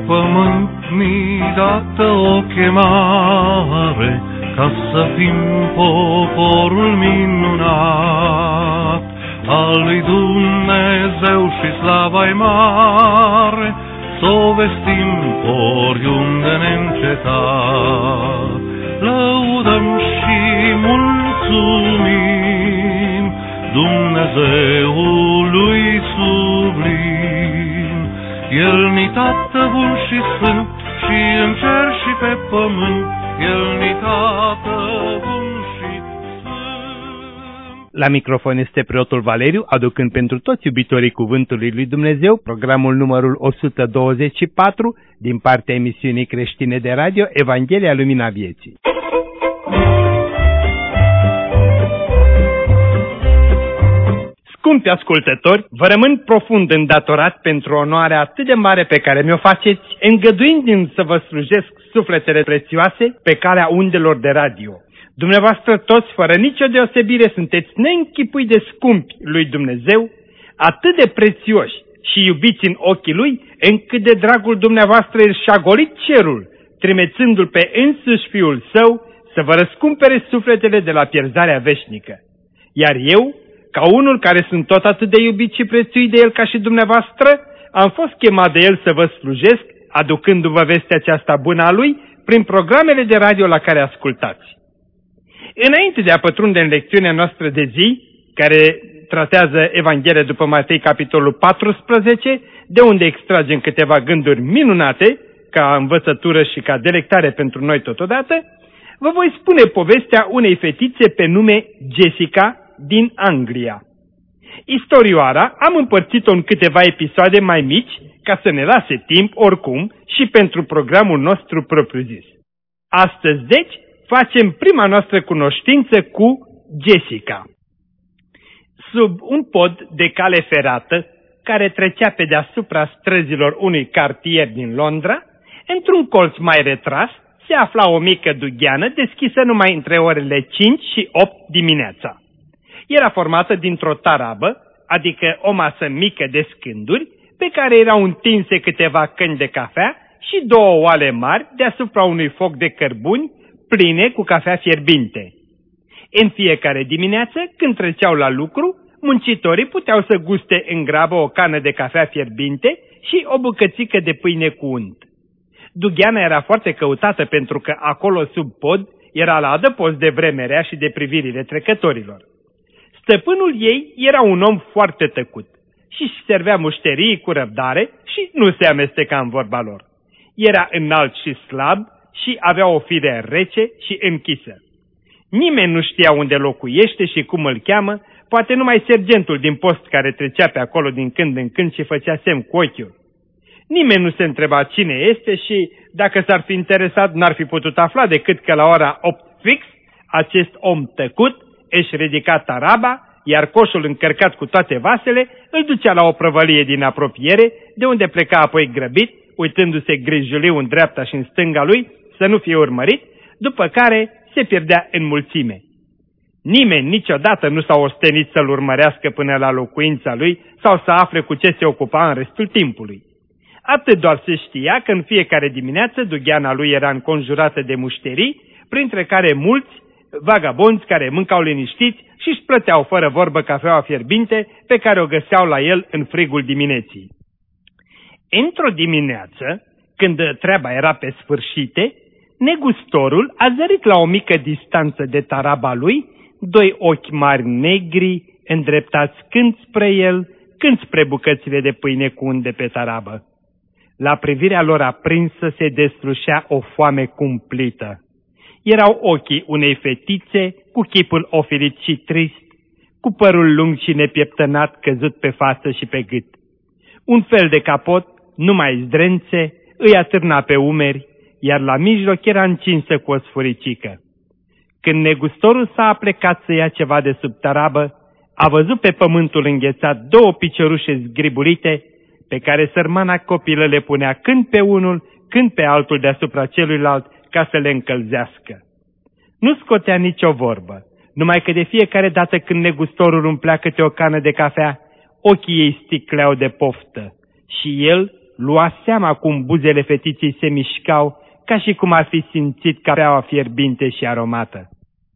pământ mi dată o chemare, ca să fim poporul minunat al lui Dumnezeu și slava-i mare, s-o vestim oriunde neîncetat. Lăudăm și mulțumim Dumnezeului sublim. El ni Tată bun și sfânt, și în cer și pe pământ, El ni Tată bun și sfânt. La microfon este preotul Valeriu, aducând pentru toți iubitorii Cuvântului lui Dumnezeu programul numărul 124 din partea emisiunii creștine de radio Evanghelia Lumina Vieții. Scumpi ascultători, vă rămân profund îndatorat pentru onoarea atât de mare pe care mi-o faceți, îngăduindu-mi să vă slujesc sufletele prețioase pe calea undelor de radio. Dumneavoastră toți, fără nicio deosebire, sunteți neînchipuit de scumpi lui Dumnezeu, atât de prețioși și iubiți în ochii Lui, încât de dragul dumneavoastră El și-a golit cerul, trimețându-L pe însuși Fiul Său să vă răscumpere sufletele de la pierzarea veșnică. Iar eu, ca unul care sunt tot atât de iubit și prețuit de El ca și dumneavoastră, am fost chemat de El să vă slujesc, aducându-vă vestea aceasta bună a Lui, prin programele de radio la care ascultați. Înainte de a pătrunde în lecțiunea noastră de zi, care tratează Evanghelia după Matei, capitolul 14, de unde extragem câteva gânduri minunate, ca învățătură și ca delectare pentru noi totodată, vă voi spune povestea unei fetițe pe nume Jessica din Anglia. Istorioara am împărțit-o în câteva episoade mai mici, ca să ne lase timp, oricum, și pentru programul nostru propriu-zis. Astăzi, deci, facem prima noastră cunoștință cu Jessica. Sub un pod de cale ferată, care trecea pe deasupra străzilor unui cartier din Londra, într-un colț mai retras, se afla o mică dugheană deschisă numai între orele 5 și 8 dimineața. Era formată dintr-o tarabă, adică o masă mică de scânduri, pe care erau întinse câteva căni de cafea și două oale mari deasupra unui foc de cărbuni pline cu cafea fierbinte. În fiecare dimineață, când treceau la lucru, muncitorii puteau să guste în grabă o cană de cafea fierbinte și o bucățică de pâine cu unt. Dugheana era foarte căutată pentru că acolo sub pod era la adăpost de vremea rea și de privirile trecătorilor. Stăpânul ei era un om foarte tăcut și servea mușterii cu răbdare și nu se amesteca în vorba lor. Era înalt și slab și avea o fire rece și închisă. Nimeni nu știa unde locuiește și cum îl cheamă, poate numai sergentul din post care trecea pe acolo din când în când și făcea semn cu ochiul. Nimeni nu se întreba cine este și, dacă s-ar fi interesat, n-ar fi putut afla decât că la ora 8 fix, acest om tăcut își ridica taraba, iar coșul încărcat cu toate vasele îl ducea la o prăvălie din apropiere, de unde pleca apoi grăbit, uitându-se grijuliu în dreapta și în stânga lui, să nu fie urmărit, după care se pierdea în mulțime. Nimeni niciodată nu s-a ostenit să-l urmărească până la locuința lui sau să afle cu ce se ocupa în restul timpului. Atât doar se știa că în fiecare dimineață dugheana lui era înconjurată de mușterii, printre care mulți vagabonzi care mâncau liniștiți și își plăteau fără vorbă cafeaua fierbinte pe care o găseau la el în frigul dimineții. Într-o dimineață, când treaba era pe sfârșite, negustorul a zărit la o mică distanță de taraba lui doi ochi mari negri îndreptați când spre el, când spre bucățile de pâine cu unt de pe tarabă. La privirea lor aprinsă se deslușea o foame cumplită. Erau ochii unei fetițe cu chipul ofilit și trist, cu părul lung și nepieptănat căzut pe față și pe gât. Un fel de capot, numai zdrențe, îi atârna pe umeri, iar la mijloc era încinsă cu o sfuricică. Când negustorul s-a aplecat să ia ceva de sub tarabă, a văzut pe pământul înghețat două piciorușe zgribulite, pe care sărmana copilă le punea când pe unul, când pe altul deasupra celuilalt, ca să le încălzească. Nu scotea nicio vorbă, numai că de fiecare dată când negustorul umplea câte o cană de cafea, ochii ei sticleau de poftă și el, lua seama cum buzele fetiței se mișcau, ca și cum ar fi simțit cafeaua fierbinte și aromată.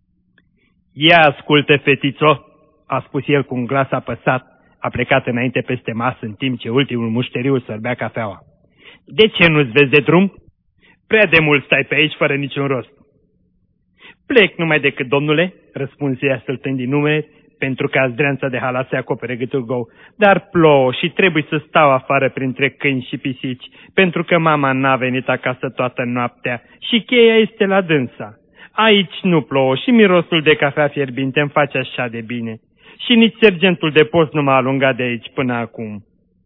Ia ascultă, fetițo, a spus el cu un glas apăsat, a plecat înainte peste masă în timp ce ultimul mușteriu sorbea cafeaua. De ce nu-ți vezi de drum? Prea de mult stai pe aici fără niciun rost. Plec numai decât, domnule, răspunse ea stâltând din numere, pentru că azdreanța de halat se acopere gâtul gou, dar plouă și trebuie să stau afară printre câini și pisici, pentru că mama n-a venit acasă toată noaptea și cheia este la dânsa. Aici nu plouă și mirosul de cafea fierbinte îmi face așa de bine. Și nici sergentul de post nu m-a alungat de aici până acum.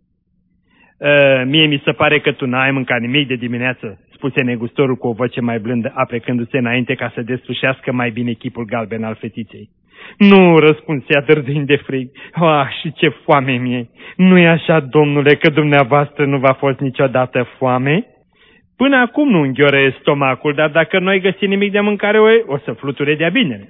Mie mi se pare că tu n-ai mâncat nimic de dimineață, spuse negustorul cu o voce mai blândă, aplecându-se înainte ca să deslușească mai bine chipul galben al fetiței. Nu, răspunsea dârdâind de frig. Și ce foame mie! Nu-i așa, domnule, că dumneavoastră nu v-a fost niciodată foame? Până acum nu înghioră stomacul, dar dacă nu ai găsit nimic de mâncare, o să fluture de-a binele.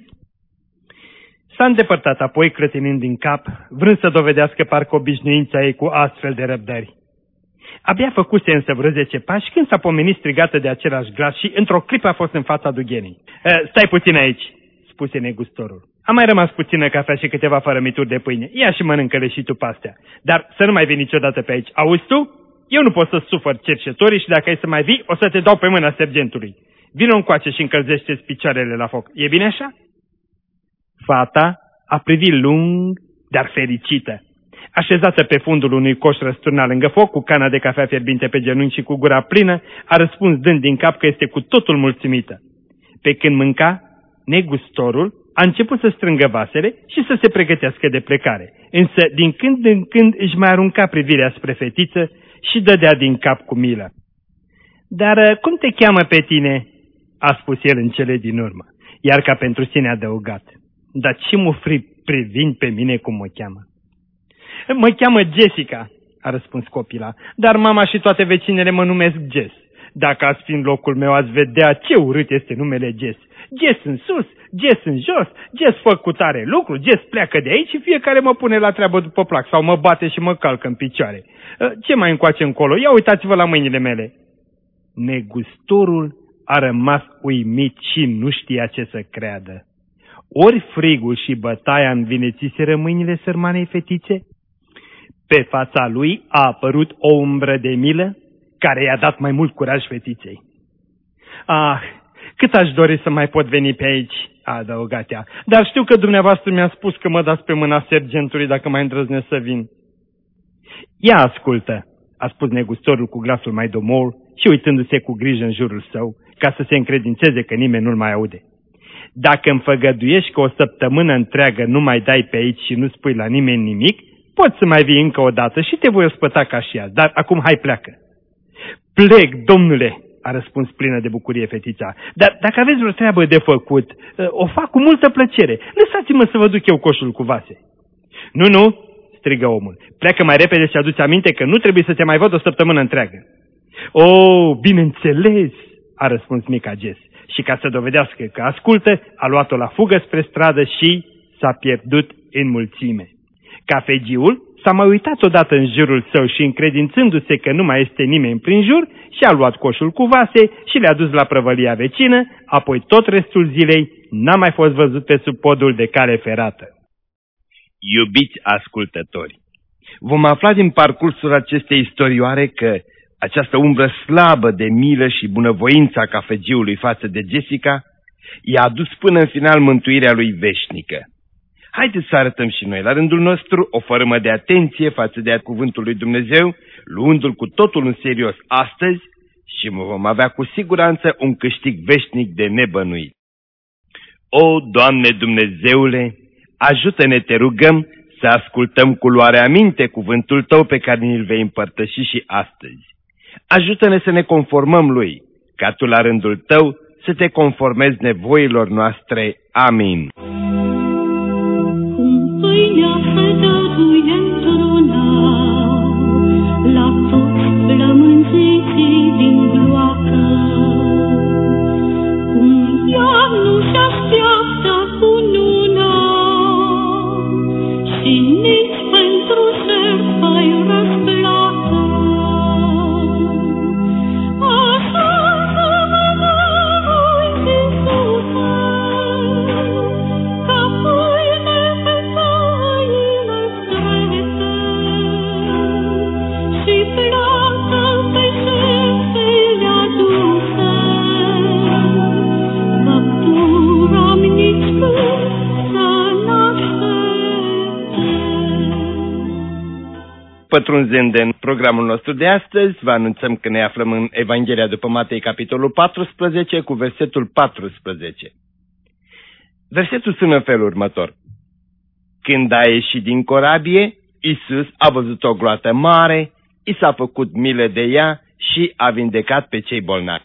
S-a îndepărtat apoi, clătinind din cap, vrând să dovedească parcă obișnuința ei cu astfel de răbdări. Abia făcuse însă vreo 10 pași când s-a pomenit strigată de același glas și într-o clipă a fost în fața dughenii. Stai puțin aici, spuse negustorul. A mai rămas puțină cafea și câteva fărămituri de pâine. Ia și mănâncă-le și tu pastea. Dar să nu mai vii niciodată pe aici. Auzi tu? Eu nu pot să sufăr cercetorii și dacă ai să mai vii, o să te dau pe mâna sergentului. Vino încoace și încălzește-ți picioarele la foc. E bine așa? Fata a privit lung, dar fericită. Așezată pe fundul unui coș răsturnat lângă foc, cu cana de cafea fierbinte pe genunchi și cu gura plină, a răspuns dând din cap că este cu totul mulțumită. Pe când mânca, negustorul a început să strângă vasele și să se pregătească de plecare, însă din când în când își mai arunca privirea spre fetiță și dădea din cap cu milă. Dar cum te cheamă pe tine?" a spus el în cele din urmă, iar ca pentru sine adăugat. Dar ce mă privind pe mine cum mă cheamă?" Mă cheamă Jessica," a răspuns copila, dar mama și toate vecinele mă numesc Jess. Dacă ați fi în locul meu, ați vedea ce urât este numele Jess. Jess în sus, Jess în jos, Jess fă cu tare lucru, Jess pleacă de aici și fiecare mă pune la treabă după plac sau mă bate și mă calcă în picioare. Ce mai încoace încolo? Ia uitați-vă la mâinile mele." Negustorul a rămas uimit și nu știa ce să creadă. Ori frigul și bătaia învinețiseră mâinile sărmanei fetițe? Pe fața lui a apărut o umbră de milă care i-a dat mai mult curaj fetiței. Cât aș dori să mai pot veni pe aici," a adăugat ea, dar știu că dumneavoastră mi-a spus că mă dați pe mâna sergentului dacă mai îndrăznesc să vin." Ia ascultă," a spus negustorul cu glasul mai domol și uitându-se cu grijă în jurul său, ca să se încredințeze că nimeni nu-l mai aude. Dacă îmi făgăduiești că o săptămână întreagă nu mai dai pe aici și nu spui la nimeni nimic, poți să mai vii încă o dată și te voi ospăta ca și azi, dar acum hai pleacă." Plec, domnule," a răspuns plină de bucurie fetița, dar dacă aveți vreo treabă de făcut, o fac cu multă plăcere. Lăsați-mă să vă duc eu coșul cu vase." Nu," strigă omul, pleacă mai repede și adu-ți aminte că nu trebuie să te mai văd o săptămână întreagă." Bineînțeles," a răspuns mica Jess și ca să dovedească că ascultă, a luat-o la fugă spre stradă și s-a pierdut în mulțime. Cafegiul s-a mai uitat odată în jurul său și, încredințându-se că nu mai este nimeni prin jur, și-a luat coșul cu vase și le-a dus la prăvălia vecină, apoi tot restul zilei n-a mai fost văzut pe sub podul de cale ferată. Iubiți ascultători, vom afla din parcursul acestei istorioare că această umbră slabă de milă și bunăvoință a cafegiului față de Jessica i-a adus până în final mântuirea lui veșnică. Haideți să arătăm și noi la rândul nostru o fărâmă de atenție față de cuvântul lui Dumnezeu, luându-l cu totul în serios astăzi și vom avea cu siguranță un câștig veșnic de nebănuit. O, Doamne Dumnezeule, ajută-ne, te rugăm, să ascultăm cu luarea minte cuvântul Tău pe care ni-l vei împărtăși și astăzi. Ajută-ne să ne conformăm lui, ca Tu la rândul Tău să te conformezi nevoilor noastre. Amin. Pâinea să dăduie într-una la toți flămânziții din gloacă, cum iarnul și așteaptă cununa și nici pentru jertfa-i răsplată. Pătrunzând în programul nostru de astăzi, vă anunțăm că ne aflăm în Evanghelia după Matei, capitolul 14, cu versetul 14. Versetul sună în felul următor. Când a ieșit din corabie, Iisus a văzut o gloată mare, i s-a făcut milă de ea și a vindecat pe cei bolnavi.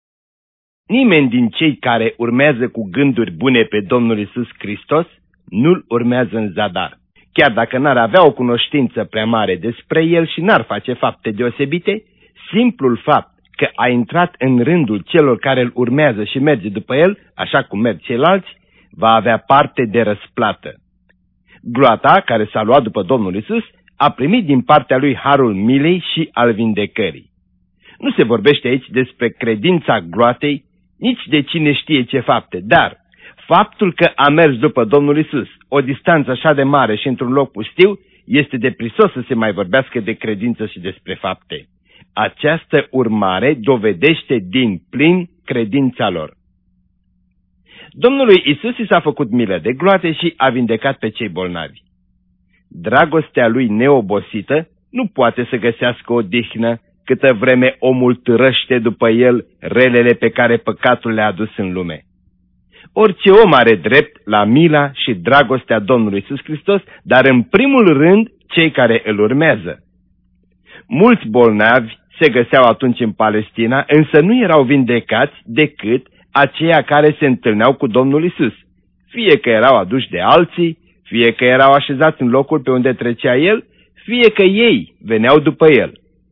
Nimeni din cei care urmează cu gânduri bune pe Domnul Iisus Hristos nu-L urmează în zadar. Chiar dacă n-ar avea o cunoștință prea mare despre El și n-ar face fapte deosebite, simplul fapt că a intrat în rândul celor care îl urmează și merge după El, așa cum merg ceilalți, va avea parte de răsplată. Gloata, care s-a luat după Domnul Iisus, a primit din partea lui harul milei și al vindecării. Nu se vorbește aici despre credința gloatei, nici de cine știe ce fapte, dar faptul că a mers după Domnul Iisus o distanță așa de mare și într-un loc pustiu, este de prisos să se mai vorbească de credință și despre fapte. Această urmare dovedește din plin credința lor. Domnului Iisus i s-a făcut milă de gloate și a vindecat pe cei bolnavi. Dragostea lui neobosită nu poate să găsească odihnă câtă vreme omul târăște după el relele pe care păcatul le-a adus în lume. Orice om are drept la mila și dragostea Domnului Iisus Hristos, dar în primul rând cei care îl urmează. Mulți bolnavi se găseau atunci în Palestina, însă nu erau vindecați decât aceia care se întâlneau cu Domnul Iisus, fie că erau aduși de alții, fie că erau așezați în locul pe unde trecea El, fie că ei veneau după El.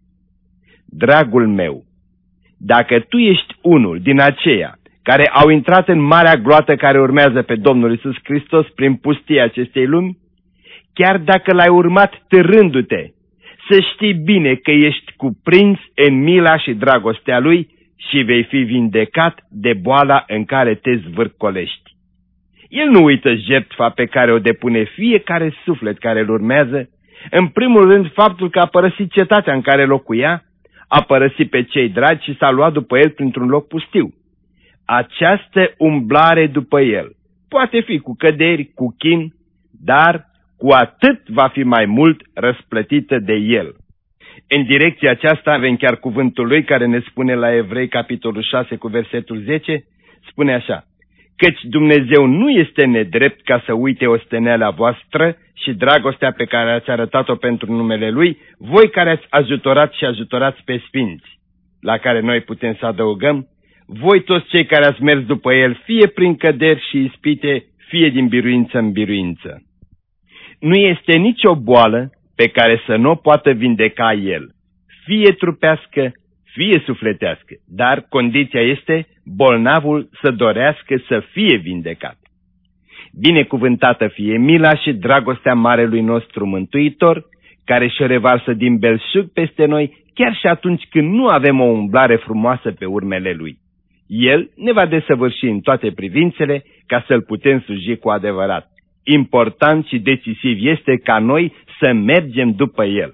Dragul meu, dacă tu ești unul din aceia care au intrat în marea gloată care urmează pe Domnul Iisus Hristos prin pustia acestei lumi, chiar dacă l-ai urmat târându-te, să știi bine că ești cuprins în mila și dragostea Lui și vei fi vindecat de boala în care te zvârcolești. El nu uită jertfa pe care o depune fiecare suflet care îl urmează, în primul rând faptul că a părăsit cetatea în care locuia, a părăsit pe cei dragi și s-a luat după El printr-un loc pustiu. Această umblare după El poate fi cu căderi, cu chin, dar cu atât va fi mai mult răsplătită de El. În direcția aceasta avem chiar cuvântul Lui care ne spune la Evrei, capitolul 6, cu versetul 10, spune așa: căci Dumnezeu nu este nedrept ca să uite osteneala voastră și dragostea pe care ați arătat-o pentru numele Lui, voi care ați ajutorat și ajutorați pe sfinți, la care noi putem să adăugăm: voi toți cei care ați mers după El, fie prin căderi și ispite, fie din biruință în biruință. Nu este nicio boală pe care să nu o poată vindeca El, fie trupească, fie sufletească, dar condiția este bolnavul să dorească să fie vindecat. Binecuvântată fie mila și dragostea Marelui nostru Mântuitor, care și-o revarsă din belșug peste noi, chiar și atunci când nu avem o umblare frumoasă pe urmele Lui. El ne va desăvârși în toate privințele ca să-L putem sluji cu adevărat. Important și decisiv este ca noi să mergem după El.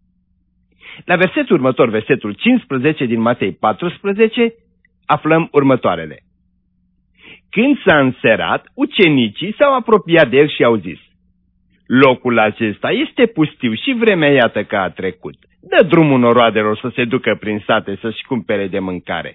La versetul următor, versetul 15 din Matei 14, aflăm următoarele. Când s-a înserat, ucenicii s-au apropiat de El și au zis: locul acesta este pustiu și vremea iată că a trecut. Dă drumul noroadelor să se ducă prin sate să-și cumpere de mâncare.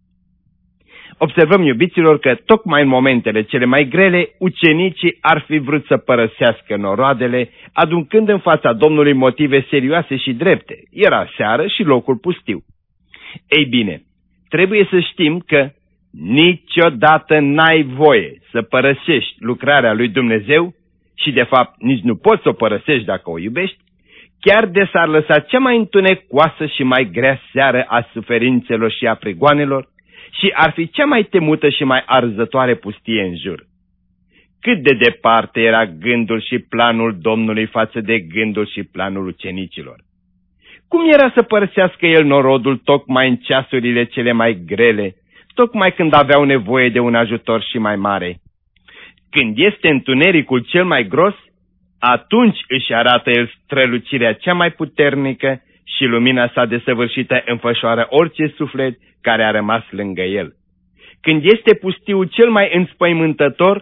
Observăm, iubiților, că tocmai în momentele cele mai grele, ucenicii ar fi vrut să părăsească noroadele, aducând în fața Domnului motive serioase și drepte. Era seară și locul pustiu. Ei bine, trebuie să știm că niciodată n-ai voie să părăsești lucrarea lui Dumnezeu și, de fapt, nici nu poți să o părăsești dacă o iubești, chiar de s-ar lăsa cea mai întunecoasă și mai grea seară a suferințelor și a prigoanelor, și ar fi cea mai temută și mai arzătoare pustie în jur. Cât de departe era gândul și planul Domnului față de gândul și planul ucenicilor. Cum era să părăsească El norodul tocmai în ceasurile cele mai grele, tocmai când aveau nevoie de un ajutor și mai mare? Când este întunericul cel mai gros, atunci își arată El strălucirea cea mai puternică și lumina sa desăvârșită înfășoară orice suflet care a rămas lângă El. Când este pustiul cel mai înspăimântător,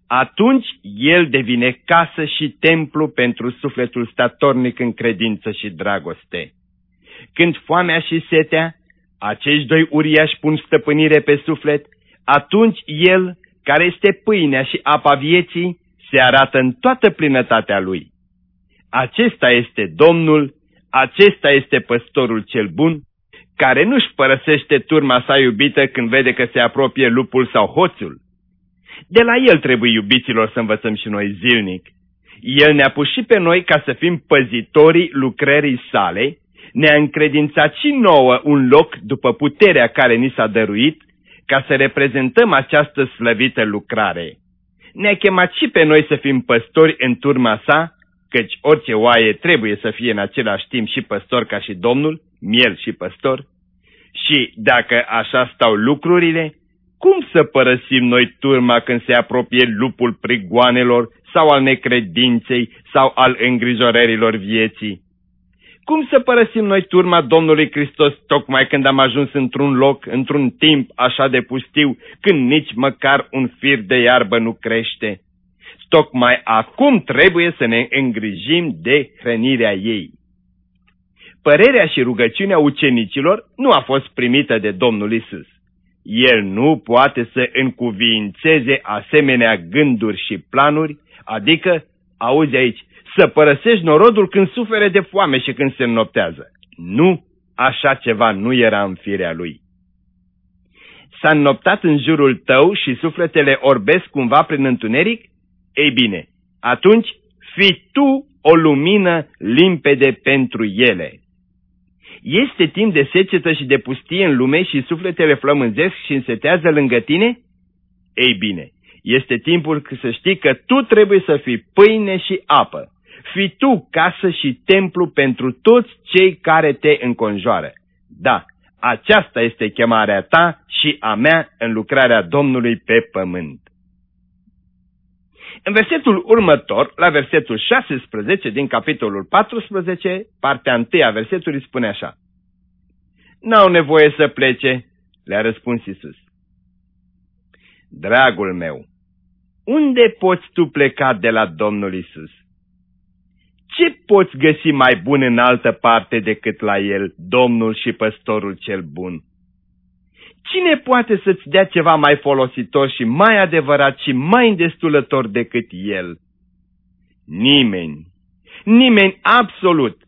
atunci el devine casă și templu pentru sufletul statornic în credință și dragoste. Când foamea și setea, acești doi uriași pun stăpânire pe suflet, atunci el, care este pâinea și apa vieții, se arată în toată plinătatea lui. Acesta este Domnul, acesta este păstorul cel bun, care nu-și părăsește turma sa iubită când vede că se apropie lupul sau hoțul. De la el trebuie, iubiților, să învățăm și noi zilnic. El ne-a pus și pe noi ca să fim păzitorii lucrării sale, ne-a încredințat și nouă un loc după puterea care ni s-a dăruit, ca să reprezentăm această slăvită lucrare. Ne-a chemat și pe noi să fim păstori în turma sa, căci orice oaie trebuie să fie în același timp și păstor ca și Domnul, miel și păstor. Și dacă așa stau lucrurile, cum să părăsim noi turma când se apropie lupul prigoanelor sau al necredinței sau al îngrijorărilor vieții? Cum să părăsim noi turma Domnului Hristos tocmai când am ajuns într-un loc, într-un timp așa de pustiu, când nici măcar un fir de iarbă nu crește? Tocmai acum trebuie să ne îngrijim de hrănirea ei. Părerea și rugăciunea ucenicilor nu a fost primită de Domnul Isus. El nu poate să încuviințeze asemenea gânduri și planuri, adică, auzi aici, să părăsești norodul când sufere de foame și când se înnoptează. Nu, așa ceva nu era în firea lui. S-a înnoptat în jurul tău și sufletele orbesc cumva prin întuneric? Ei bine, atunci fii tu o lumină limpede pentru ele. Este timp de secetă și de pustie în lume și sufletele flămânzesc și însetează lângă tine? Ei bine, este timpul să știi că tu trebuie să fii pâine și apă. Fii tu casă și templu pentru toți cei care te înconjoară. Da, aceasta este chemarea ta și a mea în lucrarea Domnului pe pământ. În versetul următor, la versetul 16 din capitolul 14, partea 1 a versetului spune așa: N-au nevoie să plece, le-a răspuns Iisus. Dragul meu, unde poți tu pleca de la Domnul Iisus? Ce poți găsi mai bun în altă parte decât la El, Domnul și Păstorul cel bun? Cine poate să-ți dea ceva mai folositor și mai adevărat și mai îndestulător decât El? Nimeni. Nimeni absolut.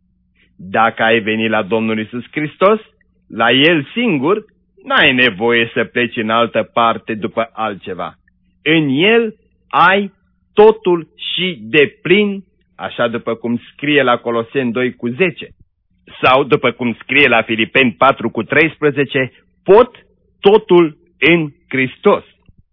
Dacă ai venit la Domnul Iisus Hristos, la El singur, n-ai nevoie să pleci în altă parte după altceva. În El ai totul și deplin, așa după cum scrie la Coloseni 2:10, sau după cum scrie la Filipeni 4:13, pot totul în Hristos.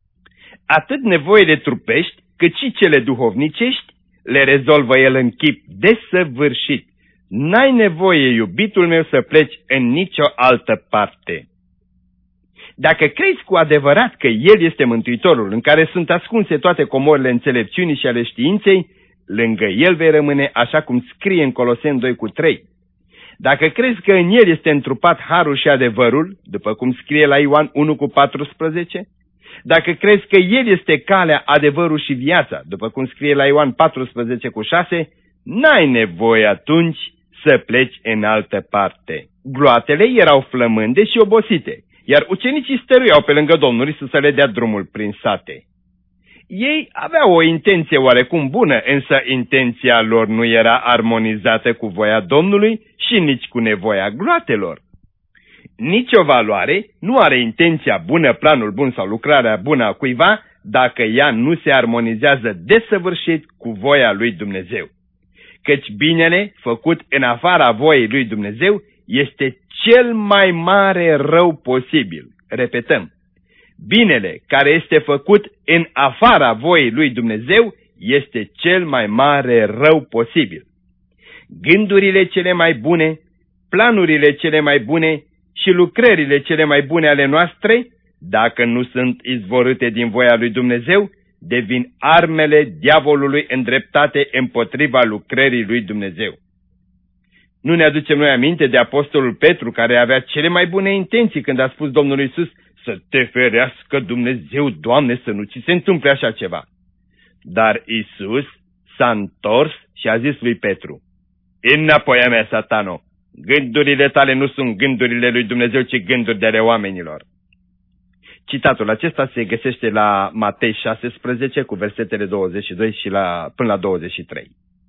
Atât nevoile trupești, cât și cele duhovnicești le rezolvă El în chip desăvârșit. N-ai nevoie, iubitul meu, să pleci în nicio altă parte. Dacă crezi cu adevărat că El este Mântuitorul, în care sunt ascunse toate comorile înțelepciunii și ale științei, lângă El vei rămâne, așa cum scrie în Coloseni 2:3. Dacă crezi că în El este întrupat harul și adevărul, după cum scrie la Ioan 1:14, dacă crezi că El este calea, adevărul și viața, după cum scrie la Ioan 14:6, n-ai nevoie atunci să pleci în altă parte. Gloatele erau flămânde și obosite, iar ucenicii stăruiau pe lângă Domnul Iisus să le dea drumul prin sate. Ei aveau o intenție oarecum bună, însă intenția lor nu era armonizată cu voia Domnului și nici cu nevoia gloatelor. Nici o valoare nu are intenția bună, planul bun sau lucrarea bună a cuiva dacă ea nu se armonizează desăvârșit cu voia lui Dumnezeu. Căci binele făcut în afara voii lui Dumnezeu este cel mai mare rău posibil. Repetăm. Binele care este făcut în afara voii lui Dumnezeu este cel mai mare rău posibil. Gândurile cele mai bune, planurile cele mai bune și lucrările cele mai bune ale noastre, dacă nu sunt izvorâte din voia lui Dumnezeu, devin armele diavolului îndreptate împotriva lucrării lui Dumnezeu. Nu ne aducem noi aminte de apostolul Petru, care avea cele mai bune intenții când a spus Domnului Iisus: să te ferească Dumnezeu, Doamne, să nu ți se întâmple așa ceva. Dar Iisus s-a întors și a zis lui Petru: înapoi a mea, Satano, gândurile tale nu sunt gândurile lui Dumnezeu, ci gânduri de ale oamenilor. Citatul acesta se găsește la Matei 16 cu versetele 22 și până la 23.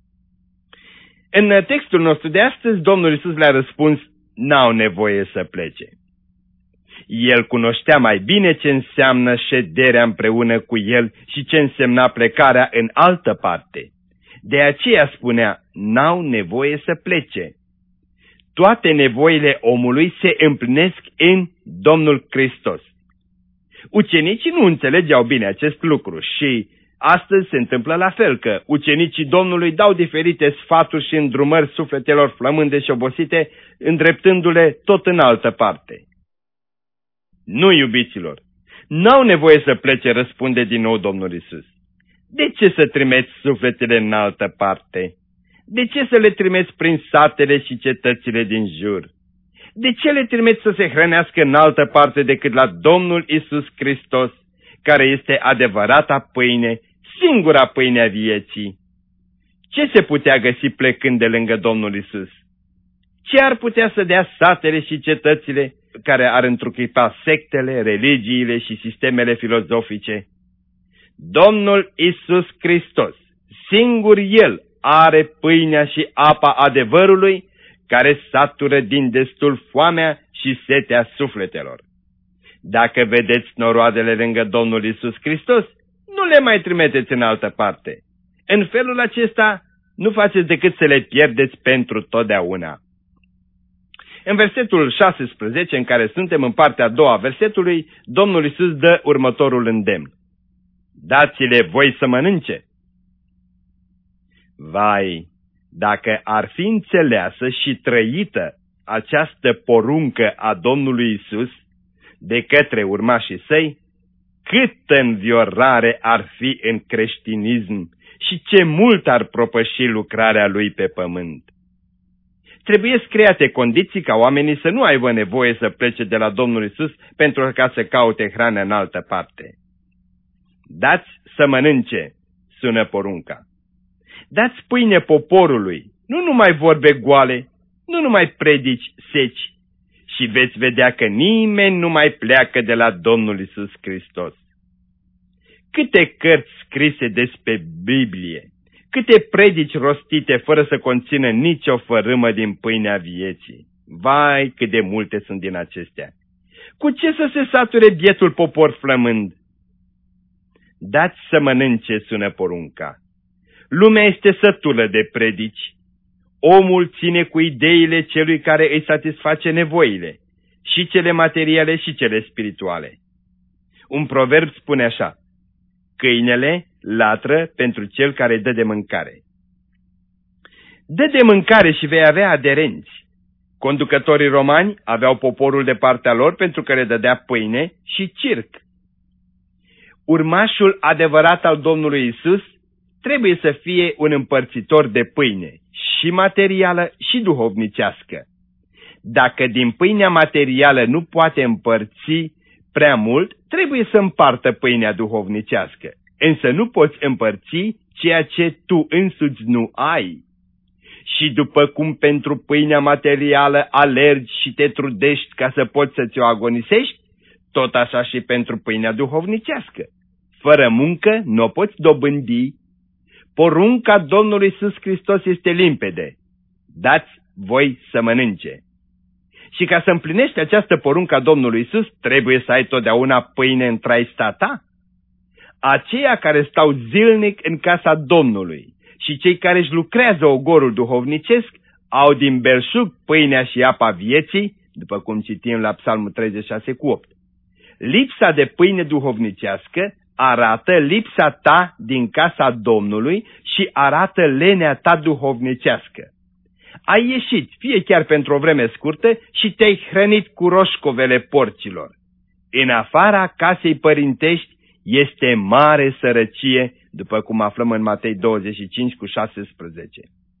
În textul nostru de astăzi, Domnul Iisus le-a răspuns: n-au nevoie să plece. El cunoștea mai bine ce înseamnă șederea împreună cu el și ce însemna plecarea în altă parte. De aceea spunea: n-au nevoie să plece. Toate nevoile omului se împlinesc în Domnul Hristos. Ucenicii nu înțelegeau bine acest lucru și astăzi se întâmplă la fel, că ucenicii Domnului dau diferite sfaturi și îndrumări sufletelor flămânde și obosite, îndreptându-le tot în altă parte. Nu, iubiților, n-au nevoie să plece, răspunde din nou Domnul Iisus. De ce să trimeți sufletele în altă parte? De ce să le trimeți prin satele și cetățile din jur? De ce le trimeți să se hrănească în altă parte decât la Domnul Iisus Hristos, care este adevărata pâine, singura pâine a vieții? Ce se putea găsi plecând de lângă Domnul Iisus? Ce ar putea să dea satele și cetățile care ar întruchipa sectele, religiile și sistemele filozofice? Domnul Iisus Hristos, singur El, are pâinea și apa adevărului, care satură din destul foamea și setea sufletelor. Dacă vedeți noroadele lângă Domnul Iisus Hristos, nu le mai trimiteți în altă parte. În felul acesta nu faceți decât să le pierdeți pentru totdeauna. În versetul 16, în care suntem în partea a doua a versetului, Domnul Iisus dă următorul îndemn: dați-le voi să mănânce. Vai, dacă ar fi înțeleasă și trăită această poruncă a Domnului Iisus de către urmașii săi, câtă înviorare ar fi în creștinism și ce mult ar propăși lucrarea lui pe pământ. Trebuie create condiții ca oamenii să nu aibă nevoie să plece de la Domnul Iisus pentru ca să caute hrană în altă parte. Dați să mănânce, sună porunca. Dați pâine poporului, nu numai vorbe goale, nu numai predici seci, și veți vedea că nimeni nu mai pleacă de la Domnul Iisus Hristos. Câte cărți scrise despre Biblie, câte predici rostite fără să conțină nicio fărâmă din pâinea vieții. Vai, cât de multe sunt din acestea! Cu ce să se sature bietul popor flămând? Dați să mănânce, sună porunca. Lumea este sătulă de predici. Omul ține cu ideile celui care îi satisface nevoile, și cele materiale și cele spirituale. Un proverb spune așa: câinele latră pentru cel care dă de mâncare. Dă de mâncare și vei avea aderenți. Conducătorii romani aveau poporul de partea lor pentru că le dădea pâine și circ. Urmașul adevărat al Domnului Iisus trebuie să fie un împărțitor de pâine, și materială și duhovnicească. Dacă din pâinea materială nu poate împărți prea mult, trebuie să împartă pâinea duhovnicească, însă nu poți împărți ceea ce tu însuți nu ai. Și după cum pentru pâinea materială alergi și te trudești ca să poți să ți-o agonisești, tot așa și pentru pâinea duhovnicească. Fără muncă nu o poți dobândi. Porunca Domnului Iisus Hristos este limpede: dați voi să mănânce. Și ca să împlinești această poruncă a Domnului Iisus, trebuie să ai totdeauna pâine în traista ta. Aceia care stau zilnic în casa Domnului și cei care își lucrează ogorul duhovnicesc au din belșug pâinea și apa vieții, după cum citim la Psalmul 36 cu 8. Lipsa de pâine duhovnicească arată lipsa ta din casa Domnului și arată lenea ta duhovnicească. Ai ieșit, fie chiar pentru o vreme scurtă, și te-ai hrănit cu roșcovele porcilor. În afara casei părintești este mare sărăcie, după cum aflăm în Matei 25 cu 16.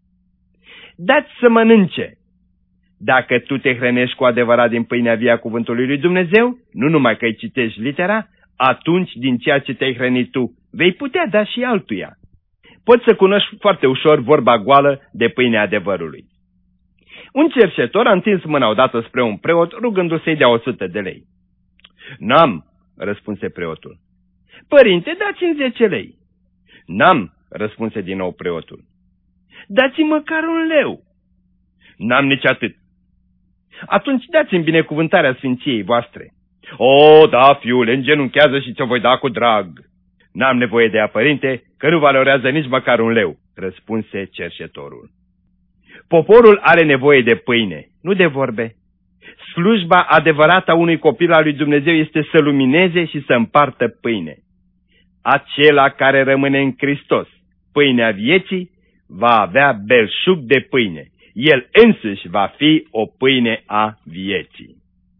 Dați să mănânce. Dacă tu te hrănești cu adevărat din pâinea vie a cuvântului lui Dumnezeu, nu numai că îi citești litera, atunci din ceea ce te-ai hrănit tu, vei putea da și altuia. Poți să cunoști foarte ușor vorba goală de pâinea adevărului. Un cerșetor a întins mâna odată spre un preot, rugându-l să-i dea 100 de lei. N-am, răspunse preotul. Părinte, dați-mi 10 lei. N-am, răspunse din nou preotul. Dați-mi măcar 1 leu. N-am nici atât. Atunci dați-mi binecuvântarea sfinției voastre. O, da, fiule, îngenunchează și ți-o voi da cu drag. N-am nevoie de ea, părinte, că nu valorează nici măcar 1 leu, răspunse cerșetorul. Poporul are nevoie de pâine, nu de vorbe. Slujba adevărată a unui copil al lui Dumnezeu este să lumineze și să împartă pâine. Acela care rămâne în Hristos, pâinea vieții, va avea belșug de pâine. El însuși va fi o pâine a vieții.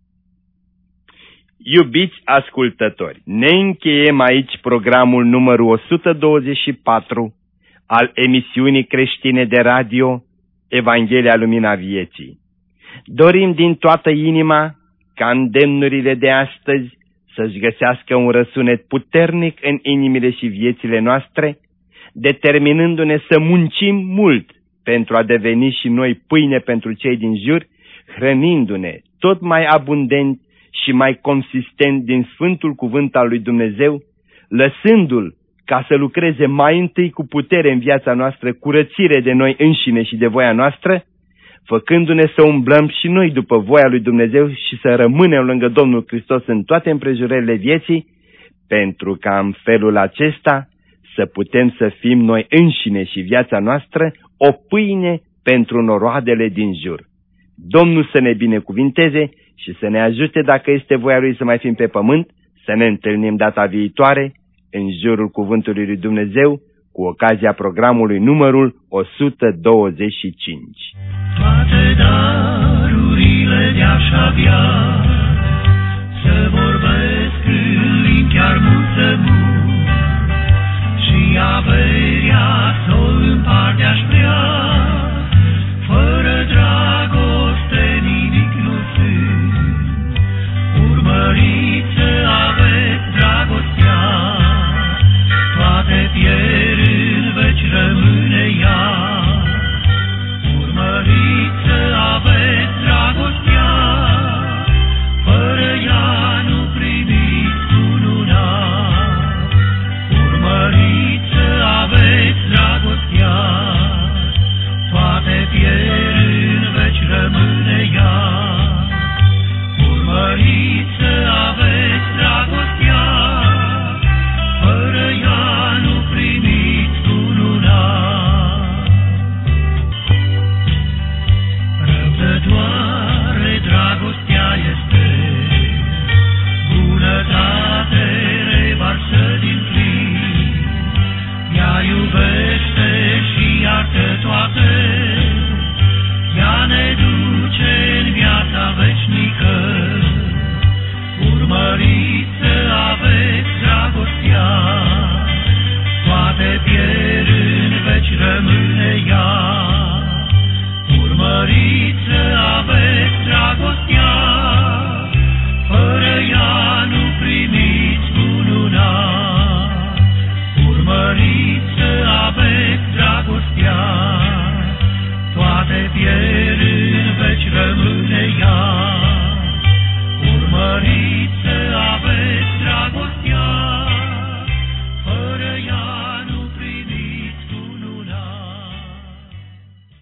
Iubiți ascultători, ne încheiem aici programul numărul 124 al emisiunii creștine de radio Evanghelia Lumina Vieții. Dorim din toată inima ca îndemnurile de astăzi să-și găsească un răsunet puternic în inimile și viețile noastre, determinându-ne să muncim mult pentru a deveni și noi pâine pentru cei din jur, hrănindu-ne tot mai abundent și mai consistent din Sfântul Cuvânt al lui Dumnezeu, lăsându-L ca să lucreze mai întâi cu putere în viața noastră, curățire de noi înșine și de voia noastră, făcându-ne să umblăm și noi după voia lui Dumnezeu și să rămânem lângă Domnul Hristos în toate împrejurările vieții, pentru ca în felul acesta să putem să fim noi înșine și viața noastră o pâine pentru noroadele din jur. Domnul să ne binecuvinteze și să ne ajute, dacă este voia Lui să mai fim pe pământ, să ne întâlnim data viitoare în jurul Cuvântului lui Dumnezeu, cu ocazia programului numărul 125. Toate darurile de-aș avea, să vorbesc în limbi chiar mult și averia s-o împart.